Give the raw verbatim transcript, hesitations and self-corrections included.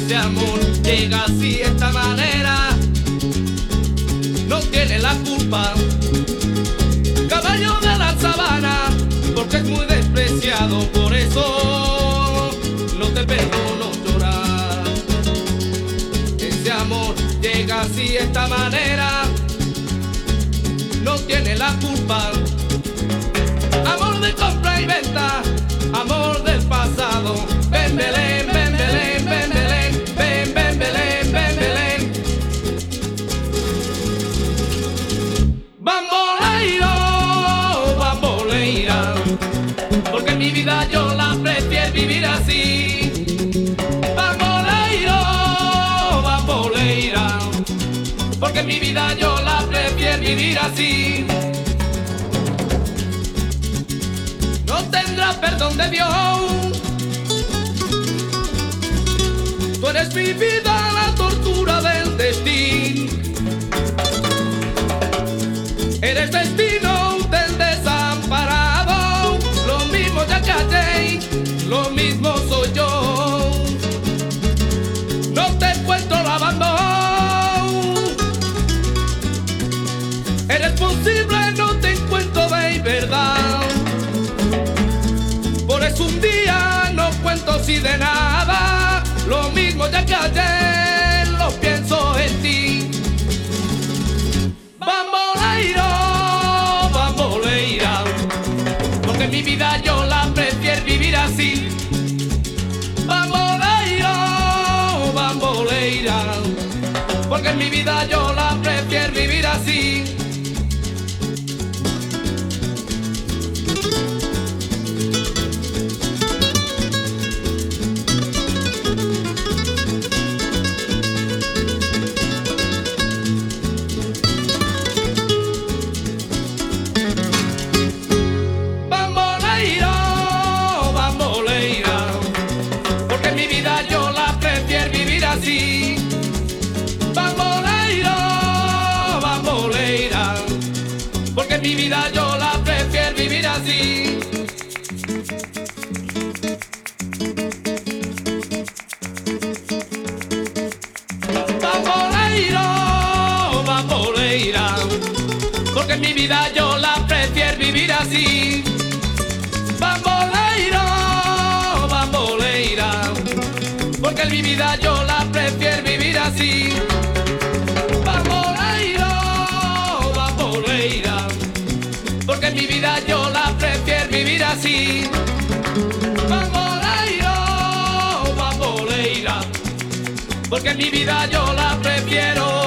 ese amor llega así de esta manera, no tiene la culpa. Caballo de la sabana, porque es muy despreciado, por eso no te perdono llorar. Ese amor llega así de esta manera, no tiene la culpa. Amor de compra y venta, amor del pasado. Ven Belén, ven Belén, ven Belén, ven, ven Belén, ven Belén. Bamboleiro, bamboleira, porque mi vida yo la prefiero vivir así. Bamboleiro, bamboleira, porque mi vida yo la prefiero vivir así. No tendrás perdón de Dios. Tú eres mi vida, la tortura del destino. Eres destino del desamparado. Lo mismo ya callé, lo mismo soy yo. No te encuentro lavando. Eres posible, no te encuentro de verdad. Por eso un día no cuento si de nada. Lo mismo ya que ayer lo pienso en ti. Bamboleiro, bamboleira, porque mi vida yo la prefiero vivir así. Bamboleiro, bamboleira, porque mi vida yo la prefiero vivir así. Así. Bamboleiro, bamboleira, porque mi vida yo la prefiero vivir así. Bamboleiro, bamboleira, porque mi vida yo la prefiero vivir así. Bamboleiro, bamboleira, porque mi vida yo la prefiero vivir así. Bamboleiro, bamboleira, porque mi vida yo la prefiero vivir así. Bamboleiro, bamboleira, porque mi vida yo la prefiero